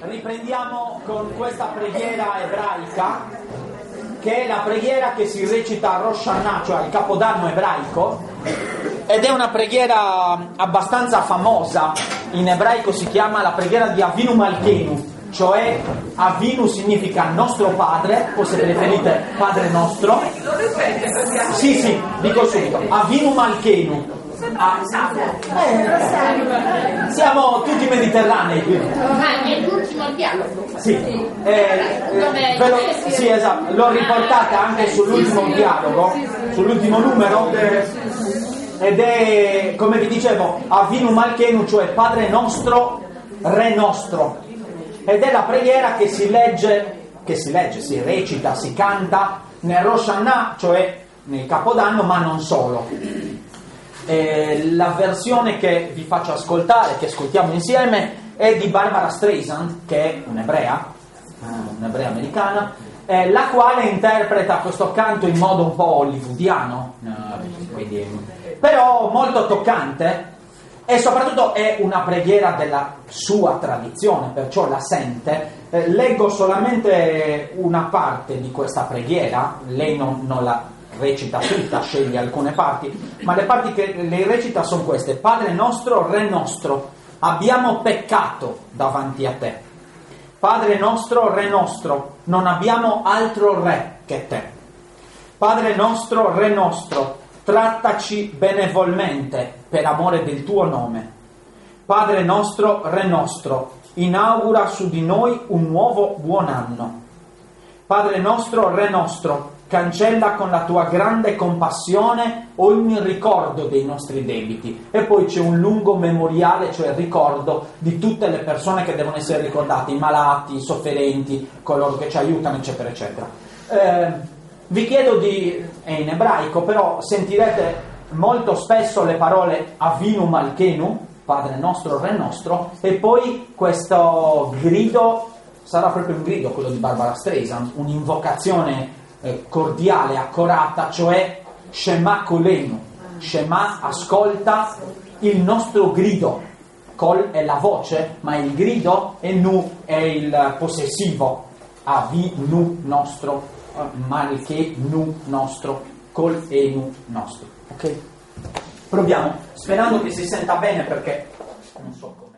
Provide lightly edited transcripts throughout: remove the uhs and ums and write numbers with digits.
Riprendiamo con questa preghiera ebraica, che è la preghiera che si recita a Rosh Hashanah, cioè al Capodanno ebraico, ed è una preghiera abbastanza famosa. In ebraico si chiama la preghiera di Avinu Malkeinu, cioè Avinu significa nostro padre, o se preferite Padre nostro. Sì, dico subito, Avinu Malkeinu. Siamo tutti mediterranei qui. È l'ultimo dialogo. Sì, sì, esatto, l'ho riportata anche sull'ultimo dialogo, sull'ultimo numero, ed è, come vi dicevo, Avinu Malkeinu, cioè Padre nostro, Re nostro, ed è la preghiera che si recita, si canta nel Rosh Hashanah, cioè nel Capodanno, ma non solo. La versione che vi faccio ascoltare, che ascoltiamo insieme, è di Barbara Streisand, che è un'ebrea americana, la quale interpreta questo canto in modo un po' hollywoodiano, però molto toccante, e soprattutto è una preghiera della sua tradizione, perciò la sente. Leggo solamente una parte di questa preghiera, lei non la recita tutta, sceglie alcune parti, ma le parti che lei recita sono queste: Padre nostro, Re nostro, abbiamo peccato davanti a te. Padre nostro, Re nostro, non abbiamo altro Re che te. Padre nostro, Re nostro, trattaci benevolmente per amore del tuo nome. Padre nostro, Re nostro, inaugura su di noi un nuovo buon anno. Padre nostro, Re nostro, cancella con la tua grande compassione ogni ricordo dei nostri debiti. E poi c'è un lungo memoriale, cioè il ricordo di tutte le persone che devono essere ricordate, i malati, i sofferenti, coloro che ci aiutano, eccetera, eccetera. Vi chiedo è in ebraico, però sentirete molto spesso le parole Avinu Malkeinu, Padre nostro, Re nostro, e poi questo grido, sarà proprio un grido quello di Barbara Streisand, un'invocazione cordiale, accorata, cioè Shema Kolenu. Shema, ascolta il nostro grido. Kol è la voce, ma il grido, e Nu è il possessivo. Avinu nostro, Malkeinu nostro, Kol Enu nostro. Ok? Proviamo, sperando che si senta bene, perché non so come.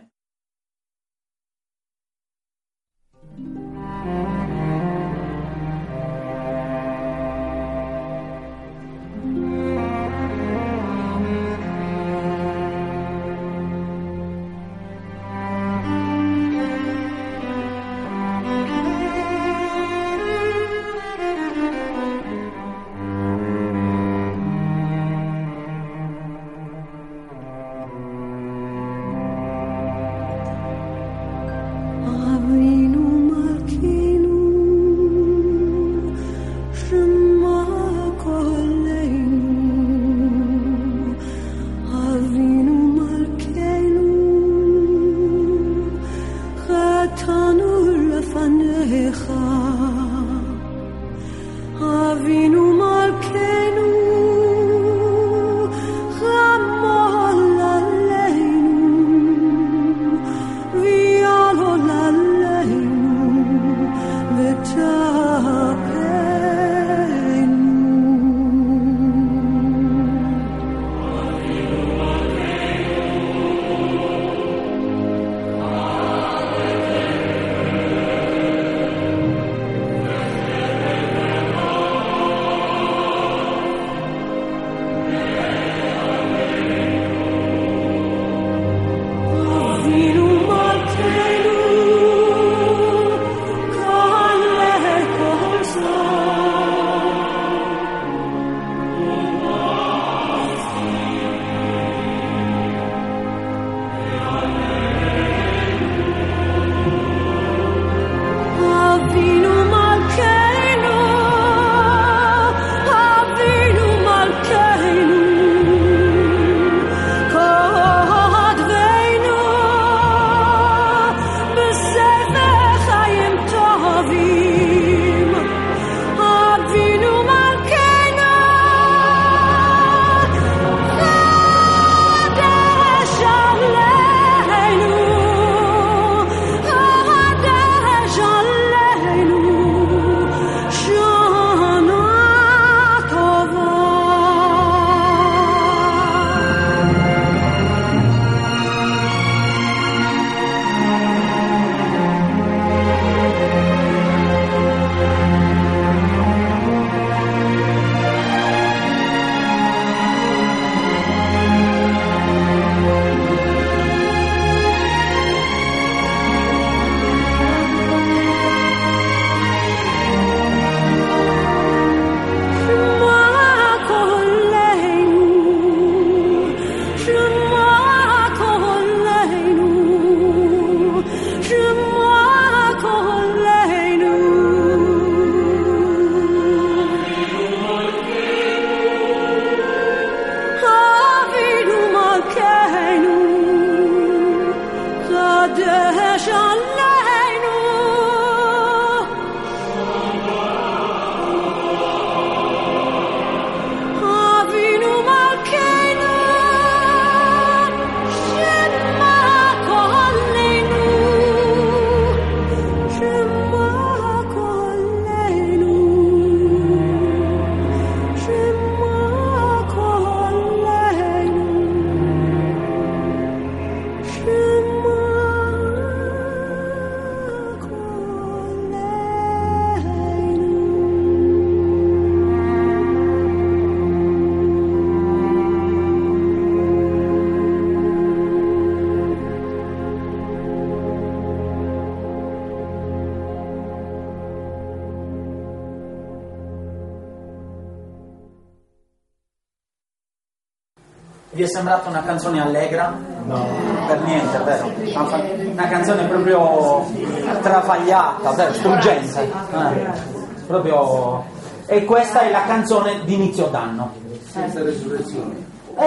Vi è sembrata una canzone allegra? No. Per niente, vero? Una canzone proprio travagliata, vero? Struggente. Proprio... E questa è la canzone di inizio d'anno. Senza resurrezione.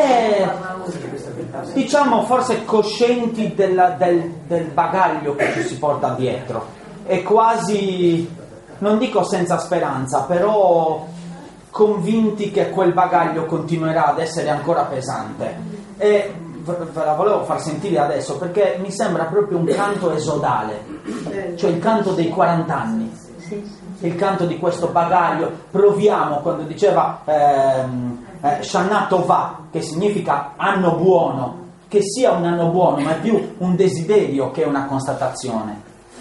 Diciamo forse coscienti del bagaglio che ci si porta dietro. E quasi, non dico senza speranza, però... convinti che quel bagaglio continuerà ad essere ancora pesante. E ve la volevo far sentire adesso perché mi sembra proprio un canto esodale, cioè il canto dei 40 anni, il canto di questo bagaglio. Proviamo, quando diceva Shana Tova, che significa anno buono, che sia un anno buono, ma è più un desiderio che una constatazione.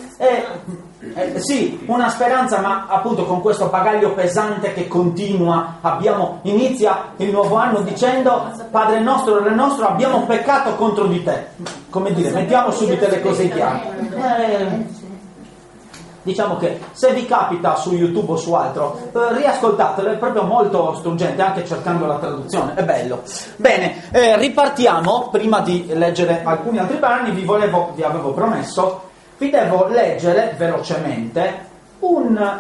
Sì, una speranza, ma appunto con questo bagaglio pesante che continua. Inizia il nuovo anno dicendo: Padre nostro, Re nostro, abbiamo peccato contro di te. Come dire, mettiamo subito le cose chiare. Diciamo che se vi capita su YouTube o su altro, riascoltatelo, è proprio molto struggente, anche cercando la traduzione, è bello. Bene, ripartiamo. Prima di leggere alcuni altri brani vi avevo promesso, vi devo leggere velocemente un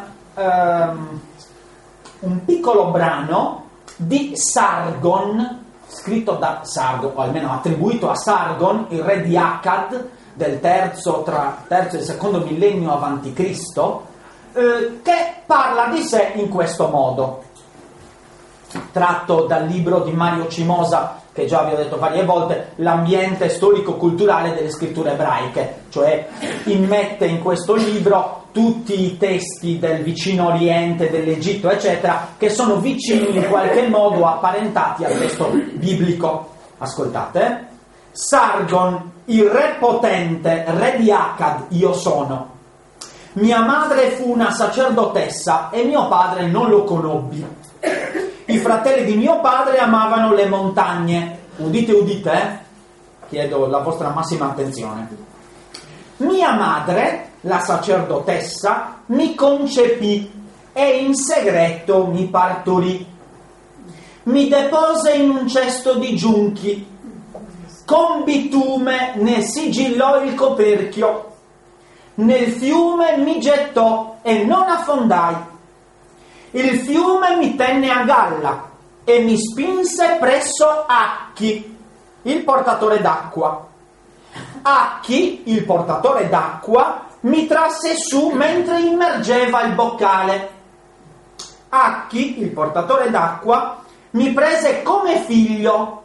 piccolo brano di Sargon, scritto da Sargon, o almeno attribuito a Sargon, il re di Akkad, del terzo e il secondo millennio avanti Cristo, che parla di sé in questo modo. Tratto dal libro di Mario Cimosa, che già vi ho detto varie volte, l'ambiente storico-culturale delle scritture ebraiche, cioè immette in questo libro tutti i testi del vicino Oriente, dell'Egitto, eccetera, che sono vicini in qualche modo apparentati al testo biblico. Ascoltate. Sargon, il re potente, re di Akkad, io sono. Mia madre fu una sacerdotessa e mio padre non lo conobbi. I fratelli di mio padre amavano le montagne. Udite, udite, chiedo la vostra massima attenzione. Mia madre, la sacerdotessa, mi concepì e in segreto mi partorì. Mi depose in un cesto di giunchi. Con bitume ne sigillò il coperchio. Nel fiume mi gettò e non affondai. Il fiume mi tenne a galla e mi spinse presso Acchi, il portatore d'acqua. Acchi, il portatore d'acqua, mi trasse su mentre immergeva il boccale. Acchi, il portatore d'acqua, mi prese come figlio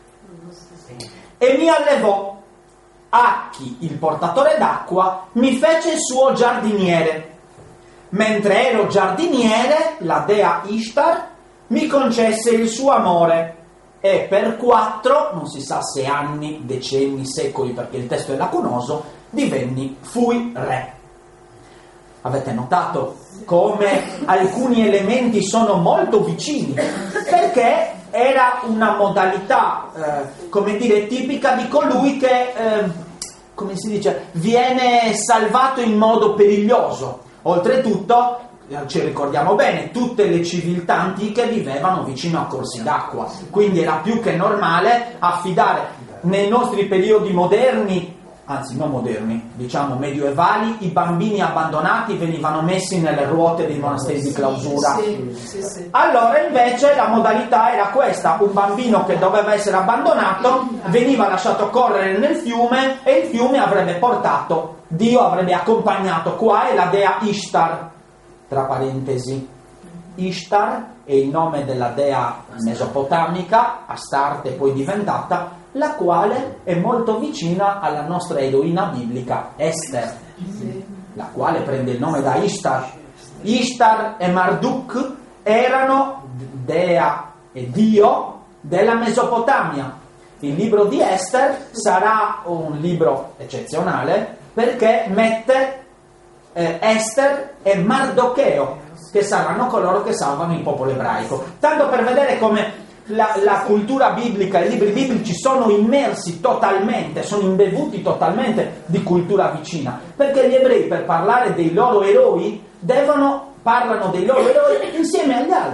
e mi allevò. Acchi, il portatore d'acqua, mi fece il suo giardiniere. Mentre ero giardiniere, la dea Ishtar mi concesse il suo amore e per 4, non si sa se anni, decenni, secoli, perché il testo è lacunoso, fui re. Avete notato come alcuni elementi sono molto vicini? Perché era una modalità, come dire, tipica di colui che, come si dice, viene salvato in modo periglioso. Oltretutto, ci ricordiamo bene, tutte le civiltà antiche vivevano vicino a corsi d'acqua, quindi era più che normale affidare. Nei nostri periodi moderni, anzi non moderni, diciamo medievali, i bambini abbandonati venivano messi nelle ruote dei monasteri di clausura. Sì. Allora invece la modalità era questa: un bambino che doveva essere abbandonato veniva lasciato correre nel fiume e il fiume avrebbe portato, Dio avrebbe accompagnato. Qua è la dea Ishtar, tra parentesi. Ishtar è il nome della dea mesopotamica, Astarte poi diventata, la quale è molto vicina alla nostra eroina biblica Ester, la quale prende il nome da Ishtar. Ishtar e Marduk erano dea e dio della Mesopotamia. Il libro di Ester sarà un libro eccezionale perché mette Ester e Mardocheo, che saranno coloro che salvano il popolo ebraico. Tanto per vedere come la cultura biblica, i libri biblici sono immersi totalmente, sono imbevuti totalmente di cultura vicina, perché gli ebrei, per parlare dei loro eroi, parlano dei loro eroi insieme agli altri.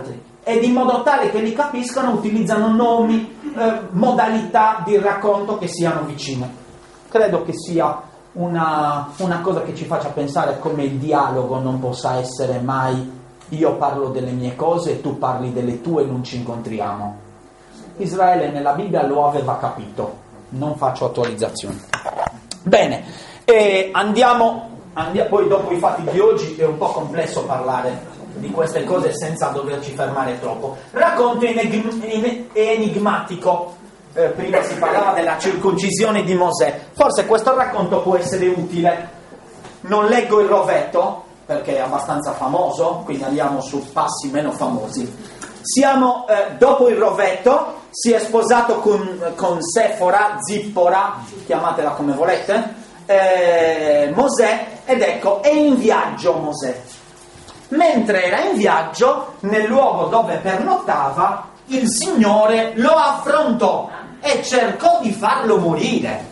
ed in modo tale che li capiscano utilizzano nomi, modalità di racconto che siano vicine. Credo che sia una cosa che ci faccia pensare come il dialogo non possa essere mai io parlo delle mie cose e tu parli delle tue e non ci incontriamo. Israele nella Bibbia lo aveva capito, non faccio attualizzazioni. Bene, andiamo, poi dopo i fatti di oggi è un po' complesso parlare di queste cose senza doverci fermare troppo. Racconto enigmatico. Prima si parlava della circoncisione di Mosè. Forse questo racconto può essere utile. Non leggo il rovetto perché è abbastanza famoso, quindi andiamo su passi meno famosi. Siamo dopo il rovetto, si è sposato con Sefora, Zippora, chiamatela come volete, Mosè, ed ecco, è in viaggio Mosè. Mentre era in viaggio, nel luogo dove pernottava, il Signore lo affrontò e cercò di farlo morire.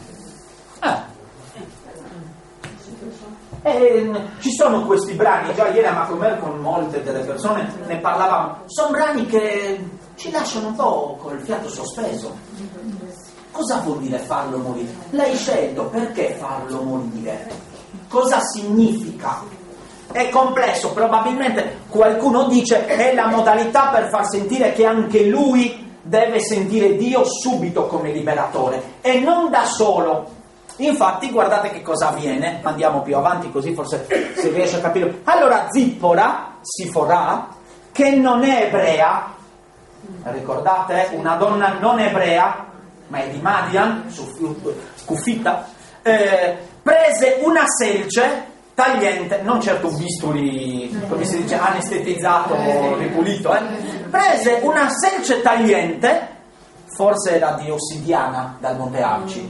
Ci sono questi brani, già ieri a Macomer con molte delle persone ne parlavamo, sono brani che ci lasciano un po' col fiato sospeso. Cosa vuol dire farlo morire? L'hai scelto, perché farlo morire? Cosa significa? È complesso, probabilmente qualcuno dice è la modalità per far sentire che anche lui deve sentire Dio subito come liberatore e non da solo. Infatti guardate che cosa avviene, andiamo più avanti così forse si riesce a capire. Allora Zippora, Sifora, che non è ebrea, ricordate, una donna non ebrea, ma è di Madian, Cufita, prese una selce tagliente, non certo un bisturi, come si dice, anestetizzato, ripulito, prese una selce tagliente, forse era di ossidiana dal Monte Arci,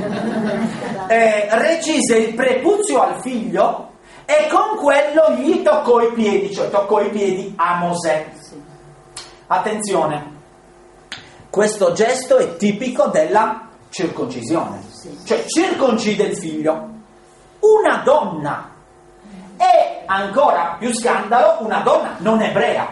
recise il prepuzio al figlio e con quello gli toccò i piedi, cioè toccò i piedi a Mosè. Attenzione, questo gesto è tipico della circoncisione, cioè circoncide il figlio, una donna. E ancora più scandalo, una donna non ebrea.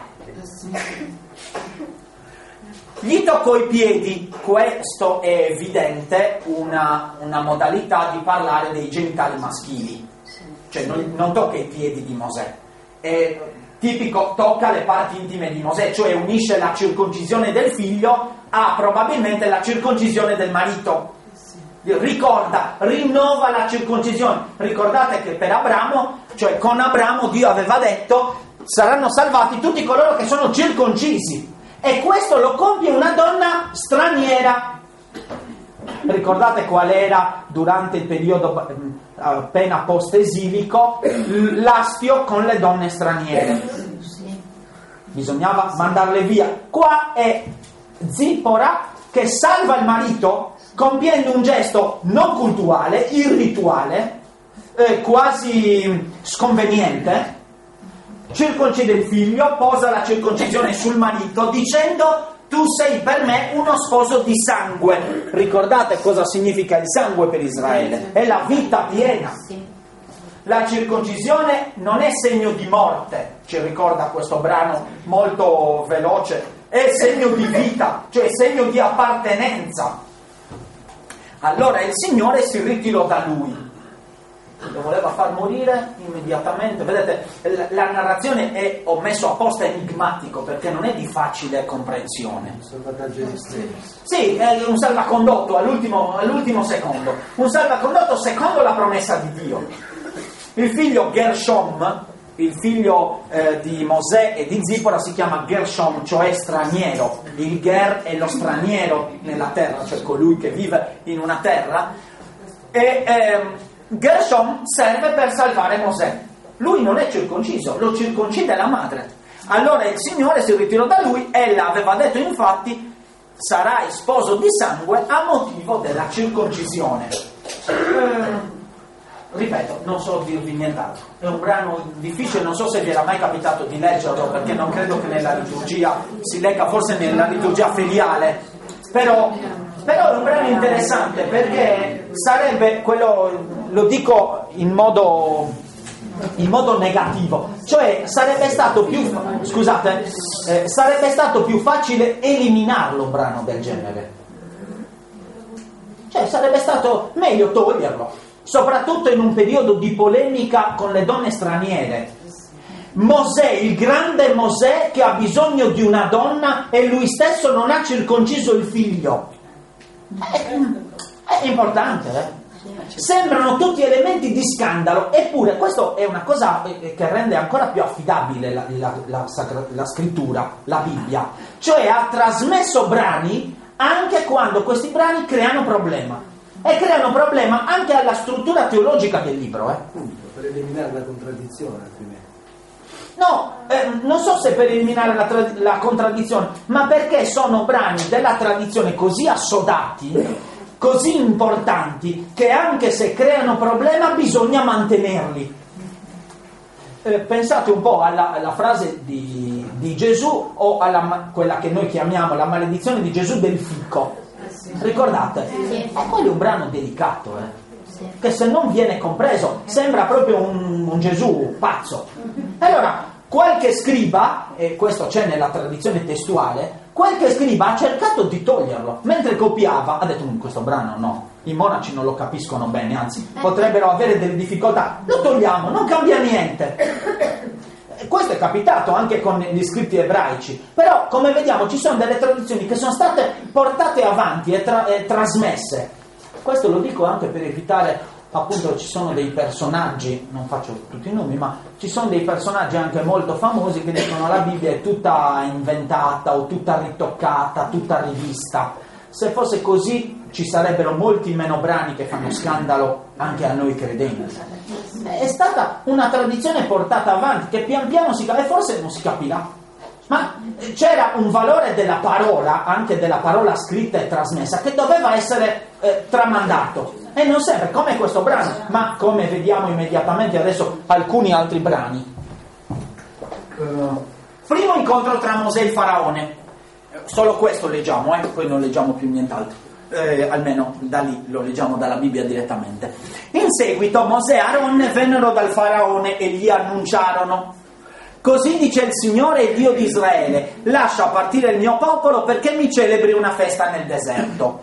Gli toccò i piedi, questo è evidente una modalità di parlare dei genitali maschili, cioè non tocca i piedi di Mosè, è tipico, tocca le parti intime di Mosè, cioè unisce la circoncisione del figlio a probabilmente la circoncisione del marito. Ricorda, rinnova la circoncisione. Ricordate che per Abramo, cioè con Abramo, Dio aveva detto saranno salvati tutti coloro che sono circoncisi, e questo lo compie una donna straniera. Ricordate qual era durante il periodo appena post-esilico l'astio con le donne straniere, bisognava mandarle via. Qua è Zippora che salva il marito compiendo un gesto non cultuale, irrituale, quasi sconveniente, circoncide il figlio, posa la circoncisione sul marito dicendo tu sei per me uno sposo di sangue. Ricordate cosa significa il sangue per Israele? È la vita piena. La circoncisione non è segno di morte, ci ricorda questo brano molto veloce, è segno di vita, cioè segno di appartenenza. Allora il Signore si ritirò da lui, lo voleva far morire immediatamente. Vedete, la narrazione è, ho messo apposta enigmatico perché non è di facile comprensione. Sì, è un salvacondotto all'ultimo secondo, un salvacondotto secondo la promessa di Dio. Il figlio Gershom, il figlio di Mosè e di Zippora, si chiama Gershom, cioè straniero. Il Ger è lo straniero nella terra, cioè colui che vive in una terra, e Gershom serve per salvare Mosè. Lui non è circonciso, lo circoncide la madre. Allora il Signore si ritirò da lui, ella aveva detto infatti sarai sposo di sangue a motivo della circoncisione. Ripeto, non so dirvi nient'altro, è un brano difficile, non so se vi era mai capitato di leggerlo, perché non credo che nella liturgia si legga, forse nella liturgia feriale, però è un brano interessante perché sarebbe quello, lo dico in modo in modo negativo, cioè sarebbe stato più facile eliminarlo un brano del genere, cioè sarebbe stato meglio toglierlo, soprattutto in un periodo di polemica con le donne straniere. Mosè, il grande Mosè che ha bisogno di una donna e lui stesso non ha circonciso il figlio, è importante, Sembrano tutti elementi di scandalo, eppure questo è una cosa che rende ancora più affidabile la scrittura, la Bibbia, cioè ha trasmesso brani anche quando questi brani creano problema, e creano problema anche alla struttura teologica del libro. Appunto, per eliminare la contraddizione, altrimenti. No, non so se per eliminare la contraddizione, ma perché sono brani della tradizione così assodati, così importanti, che anche se creano problema bisogna mantenerli. Pensate un po' alla frase di Gesù, o quella che noi chiamiamo la maledizione di Gesù del fico. Ricordate? Quello è un brano delicato, che se non viene compreso sembra proprio un Gesù pazzo. Allora, qualche scriba, e questo c'è nella tradizione testuale, qualche scriba ha cercato di toglierlo, mentre copiava, ha detto questo brano no, i monaci non lo capiscono bene, anzi potrebbero avere delle difficoltà, lo togliamo, non cambia niente. Questo è capitato anche con gli scritti ebraici, però come vediamo ci sono delle tradizioni che sono state portate avanti e trasmesse. Questo lo dico anche per evitare, appunto, ci sono dei personaggi, non faccio tutti i nomi, ma ci sono dei personaggi anche molto famosi che dicono la Bibbia è tutta inventata o tutta ritoccata, tutta rivista. Se fosse così ci sarebbero molti meno brani che fanno scandalo anche a noi credenti. È stata una tradizione portata avanti che pian piano e forse non si capirà, ma c'era un valore della parola, anche della parola scritta e trasmessa, che doveva essere tramandato, e non sempre, come questo brano, ma come vediamo immediatamente adesso alcuni altri brani. Primo incontro tra Mosè e il faraone, solo questo leggiamo, poi non leggiamo più nient'altro. Almeno da lì lo leggiamo dalla Bibbia direttamente. In seguito Mosè e Aaron vennero dal faraone e gli annunciarono: così dice il Signore Dio di Israele, lascia partire il mio popolo perché mi celebri una festa nel deserto.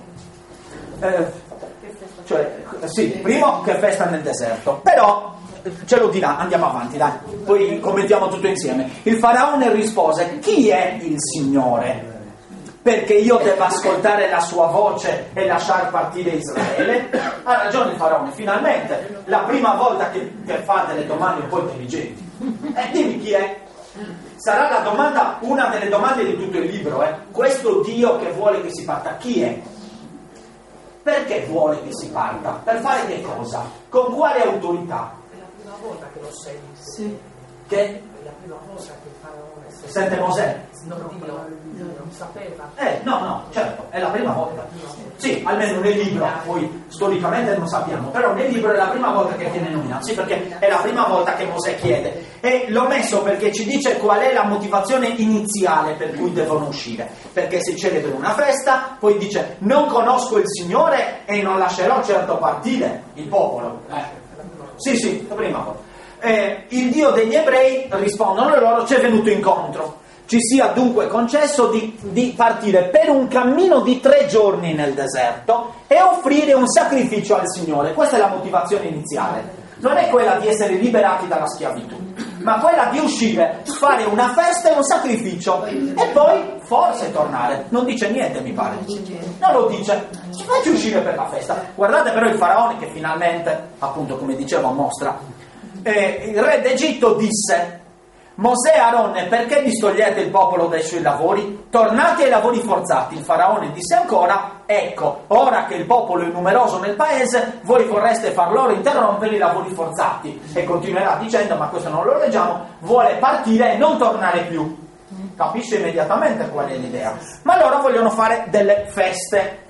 Primo che festa nel deserto, però ce lo dirà, andiamo avanti, dai, poi commentiamo tutto insieme. Il faraone rispose: chi è il Signore perché io devo ascoltare la sua voce e lasciar partire Israele? Ha ragione il faraone, finalmente, la prima volta che fa delle domande un po' intelligenti. Dimmi chi è? Sarà la domanda, una delle domande di tutto il libro, questo Dio che vuole che si parta, chi è? Perché vuole che si parta? Per fare che cosa? Con quale autorità? È la prima volta che lo senti. Sì. Che? È la prima volta che il faraone sente Mosè? Non sapeva. No, certo, è la prima volta. Sì, almeno nel libro, poi storicamente non sappiamo, però nel libro è la prima volta che viene nominato, sì, perché è la prima volta che Mosè chiede. E l'ho messo perché ci dice qual è la motivazione iniziale per cui devono uscire, perché si celebra una festa, poi dice non conosco il Signore e non lascerò certo partire il popolo. Sì, la prima volta. Il Dio degli ebrei, rispondono loro, ci è venuto incontro. Ci sia dunque concesso di partire per un cammino di 3 giorni nel deserto e offrire un sacrificio al Signore. Questa è la motivazione iniziale. Non è quella di essere liberati dalla schiavitù, ma quella di uscire, fare una festa e un sacrificio e poi forse tornare. Non dice niente, mi pare. Non lo dice. Ci faccio uscire per la festa. Guardate però il faraone che finalmente, appunto come dicevo, mostra. Il re d'Egitto disse: Mosè e Aaron, perché distogliete il popolo dai suoi lavori? Tornate ai lavori forzati. Il faraone disse ancora: ecco, ora che il popolo è numeroso nel paese, voi vorreste far loro interrompere i lavori forzati. E continuerà dicendo, ma questo non lo leggiamo, vuole partire e non tornare più. Capisce immediatamente qual è l'idea. Ma loro vogliono fare delle feste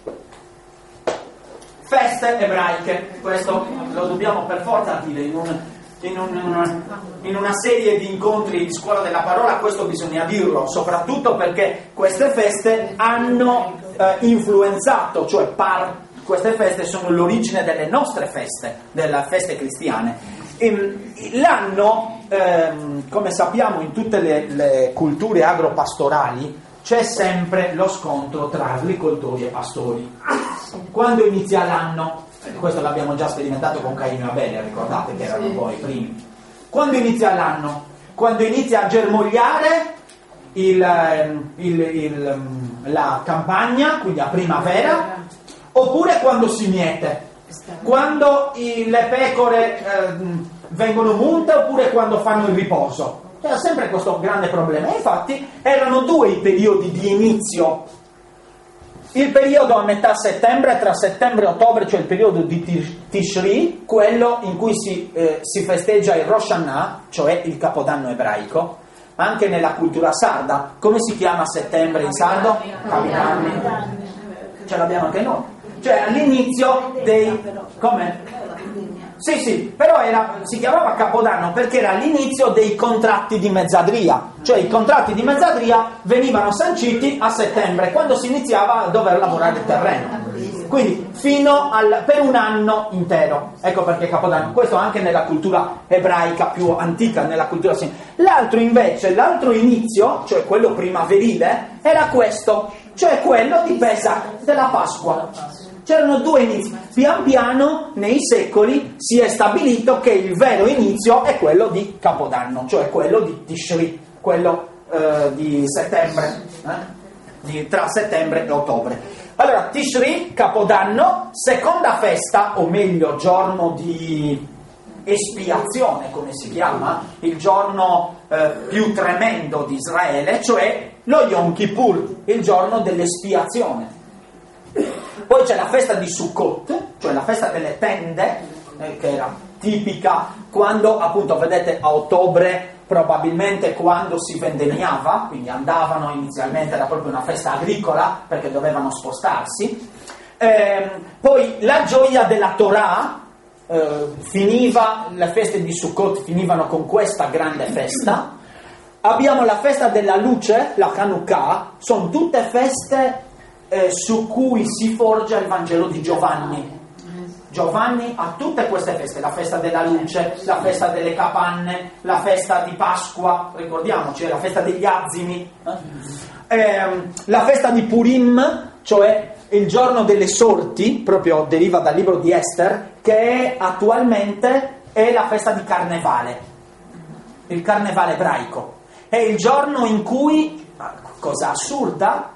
ebraiche. Questo lo dobbiamo per forza dire in una serie di incontri di scuola della parola, questo bisogna dirlo, soprattutto perché queste feste hanno influenzato, cioè queste feste sono l'origine delle nostre feste, delle feste cristiane. L'anno, come sappiamo, in tutte le culture agropastorali c'è sempre lo scontro tra agricoltori e pastori. Quando inizia l'anno, questo l'abbiamo già sperimentato con Caino e Abele, ricordate che erano poi i primi. Quando inizia l'anno? Quando inizia a germogliare la campagna, quindi a primavera, oppure quando si miete, quando le pecore vengono munte, oppure quando fanno il riposo. C'era sempre questo grande problema. Infatti erano due i periodi di inizio. Il periodo a metà settembre, tra settembre e ottobre, cioè il periodo di Tishri, quello in cui si festeggia il Rosh Hashanah, cioè il Capodanno ebraico. Anche nella cultura sarda, come si chiama settembre in sardo? Capodanno. Ce l'abbiamo anche noi. Cioè all'inizio dei... Come? Sì, però si chiamava Capodanno perché era l'inizio dei contratti di mezzadria, cioè i contratti di mezzadria venivano sanciti a settembre, quando si iniziava a dover lavorare il terreno, quindi per un anno intero. Ecco perché Capodanno, questo anche nella cultura ebraica più antica, nella cultura l'altro inizio, cioè quello primaverile, era questo, cioè quello di Pesach, della Pasqua. C'erano due inizi. Pian piano nei secoli si è stabilito che il vero inizio è quello di Capodanno, cioè quello di Tishri, quello di settembre, tra settembre e ottobre. Allora, Tishri, Capodanno, seconda festa, o meglio giorno di espiazione, come si chiama, il giorno più tremendo di Israele, cioè lo Yom Kippur, il giorno dell'espiazione. Poi c'è la festa di Sukkot, cioè la festa delle tende, che era tipica quando, appunto, vedete, a ottobre, probabilmente quando si vendemmiava, quindi andavano inizialmente, era proprio una festa agricola, perché dovevano spostarsi. Poi la gioia della Torah, le feste di Sukkot finivano con questa grande festa. Abbiamo la festa della luce, la Hanukkah, sono tutte feste su cui si forgia il Vangelo di Giovanni. Giovanni ha tutte queste feste, la festa della luce, la festa delle capanne, la festa di Pasqua, ricordiamoci, la festa degli azimi, la festa di Purim, cioè il giorno delle sorti, proprio deriva dal libro di Ester, che attualmente è la festa di Carnevale, il Carnevale ebraico. È il giorno in cui, cosa assurda,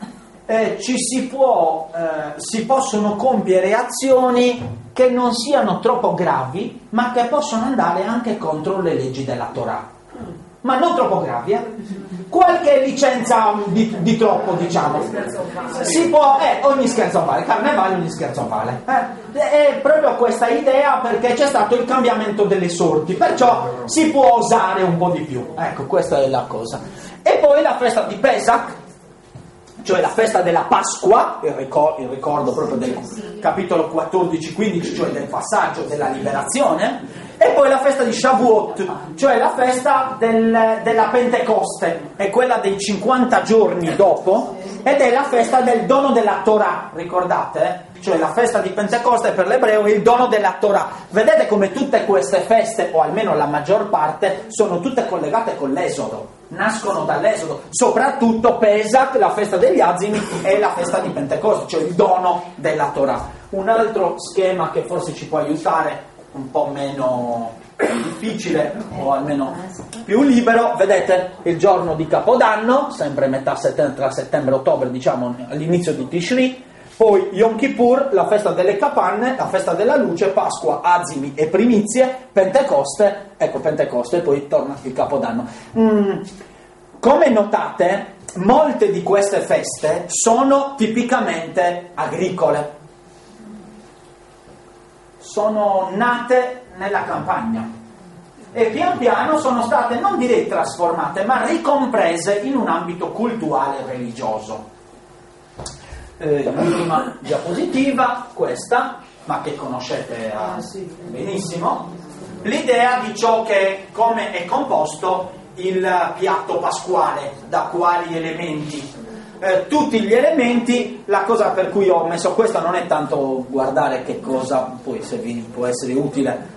si possono compiere azioni che non siano troppo gravi, ma che possono andare anche contro le leggi della Torah. Ma non troppo gravi, qualche licenza di troppo, diciamo. Si può, ogni scherzo vale, Carnevale ogni scherzo vale. È proprio questa idea, perché c'è stato il cambiamento delle sorti, perciò si può osare un po' di più. Ecco, questa è la cosa. E poi la festa di Pesach, cioè la festa della Pasqua, il ricordo proprio del capitolo 14-15, cioè del passaggio della liberazione, e poi la festa di Shavuot, cioè la festa della Pentecoste, è quella dei 50 giorni dopo, ed è la festa del dono della Torah, ricordate? Cioè la festa di Pentecoste per l'ebreo è il dono della Torah. Vedete come tutte queste feste, o almeno la maggior parte, sono tutte collegate con l'Esodo, nascono dall'Esodo, soprattutto Pesach, la festa degli azimi, e la festa di Pentecoste, cioè il dono della Torah. Un altro schema che forse ci può aiutare, un po' meno difficile o almeno più libero, vedete il giorno di Capodanno, sempre metà settembre, tra settembre e ottobre, diciamo all'inizio di Tishri, poi Yom Kippur, la festa delle capanne, la festa della luce, Pasqua, azimi e primizie, Pentecoste, ecco Pentecoste, e poi torna il Capodanno. Come notate, molte di queste feste sono tipicamente agricole, sono nate nella campagna e pian piano sono state, non direi trasformate, ma ricomprese in un ambito culturale e religioso. L'ultima diapositiva, questa, ma che conoscete benissimo, l'idea di ciò che, come è composto il piatto pasquale, da quali elementi. Tutti gli elementi, la cosa per cui ho messo questa non è tanto guardare che cosa, poi se vi può essere utile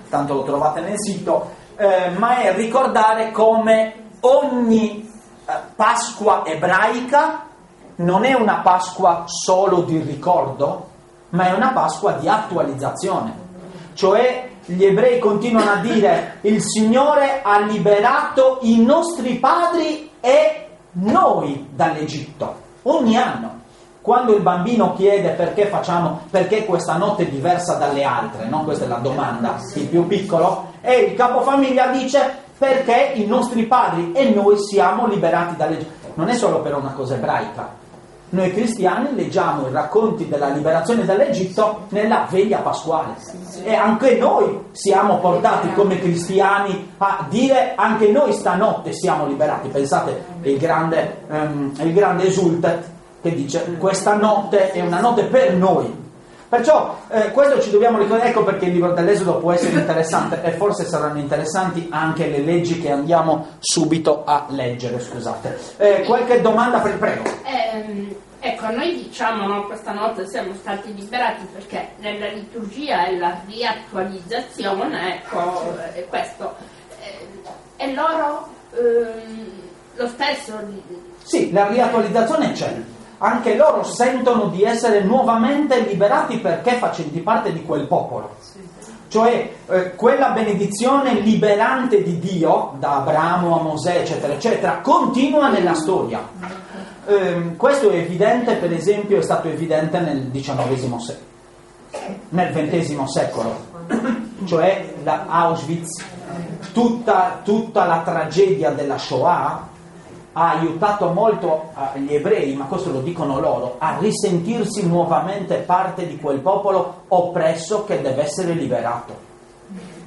tanto lo trovate nel sito, ma è ricordare come ogni Pasqua ebraica non è una Pasqua solo di ricordo, ma è una Pasqua di attualizzazione. Cioè gli ebrei continuano a dire: il Signore ha liberato i nostri padri e noi dall'Egitto. Ogni anno, quando il bambino chiede perché questa notte è diversa dalle altre, no? Questa è la domanda, il più piccolo, e il capofamiglia dice: perché i nostri padri e noi siamo liberati dall'Egitto. Non è solo per una cosa ebraica. Noi cristiani leggiamo i racconti della liberazione dall'Egitto nella veglia pasquale, e anche noi siamo portati come cristiani a dire: anche noi stanotte siamo liberati. Pensate il grande Esultet che dice: questa notte è una notte per noi. Perciò questo ci dobbiamo ricordare. Ecco perché il libro dell'Esodo può essere interessante, e forse saranno interessanti anche le leggi che andiamo subito a leggere. Scusate, qualche domanda? Prego. Ecco, noi diciamo, no, questa notte siamo stati liberati perché nella liturgia è la riattualizzazione, ecco, questo. E loro lo stesso? Sì, la riattualizzazione c'è. Anche loro sentono di essere nuovamente liberati perché facenti parte di quel popolo. Cioè quella benedizione liberante di Dio, da Abramo a Mosè, eccetera, eccetera, continua nella storia. Questo è evidente, per esempio, è stato evidente nel XIX secolo, nel XX secolo, cioè da Auschwitz, tutta la tragedia della Shoah ha aiutato molto gli ebrei, ma questo lo dicono loro, a risentirsi nuovamente parte di quel popolo oppresso che deve essere liberato.